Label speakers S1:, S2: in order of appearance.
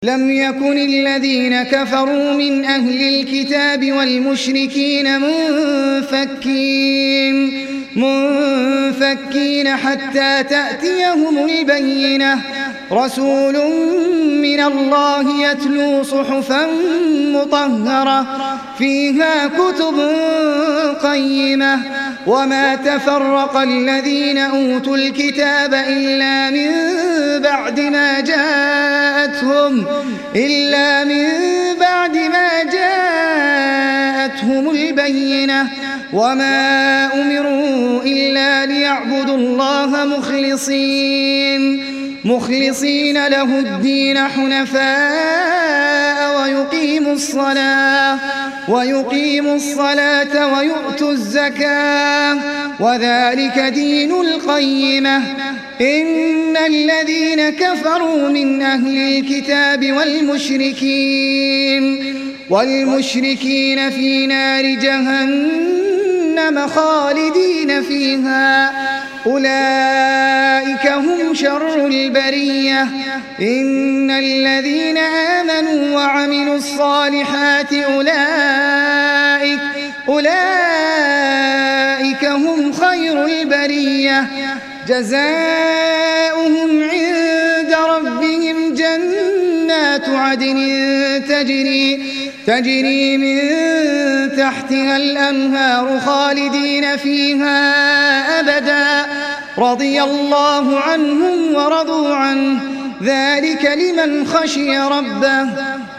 S1: لم يكن الذين كفروا من أهل الكتاب والمشركين منفكين حتى تأتيهم البينة رسول من الله يتلو صحفا مطهرة فيها كتب قيمة وما تفرق الذين أوتوا الكتاب إلا من بعد ما جاءتهم البينة وما أمروا إلا ليعبدوا الله مخلصين له الدين حنفاء ويقيموا الصلاة ويؤتوا الزكاة وذلك دين القيمة إن الذين كفروا من أهل الكتاب والمشركين في نار جهنم خالدين فيها أولئك هم شر البرية إن الذين آمنوا وعملوا الصالحات أولئك هم خير البرية جزاؤهم عند ربهم جنات عدن تجري من تحتها الأنهار خالدين فيها أبدا رضي الله عنهم ورضوا عنه ذلك لمن خشي ربه